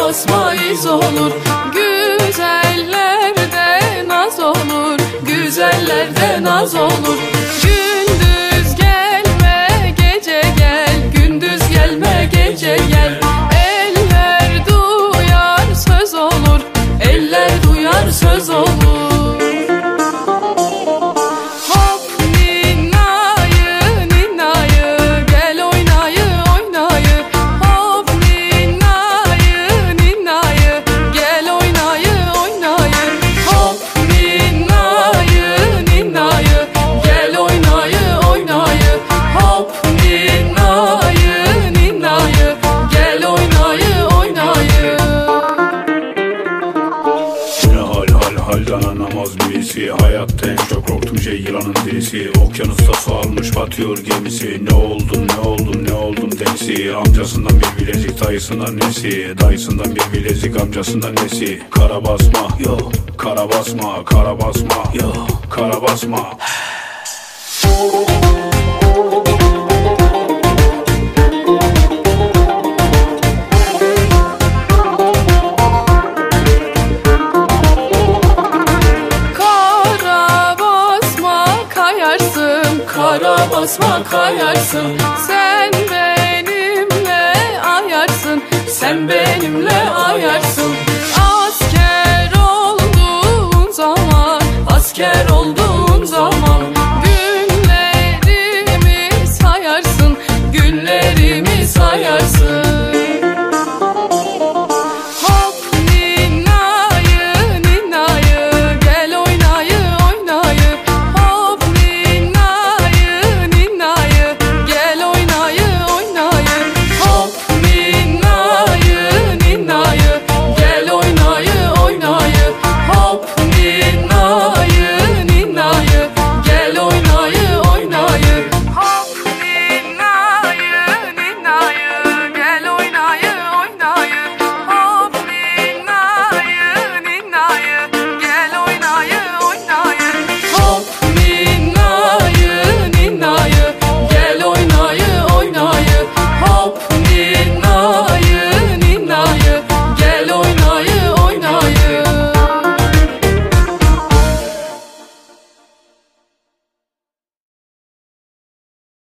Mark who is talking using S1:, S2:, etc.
S1: basma iz olur. Güzellerde naz olur, güzellerde naz olur. Gündüz gelme gece gel, gündüz gelme gece gel. Eller duyar söz olur, eller duyar söz olur.
S2: Halden anlamaz birisi. Hayatta en çok korktuğum şey yılanın derisi. Okyanusta su almış batıyor gemisi. Ne oldum ne oldum ne oldum delisi. Amcasından bir bilezik dayısından nesi. Dayısından bir bilezik amcasından nesi. Kara basma yo, kara basma, kara basma yo, kara basma.
S1: Kara basma kayarsın, sen benimle ayarsın, sen benimle ayarsın. Asker olduğun zaman, asker olduğun zaman günlerimi sayarsın, günlerimi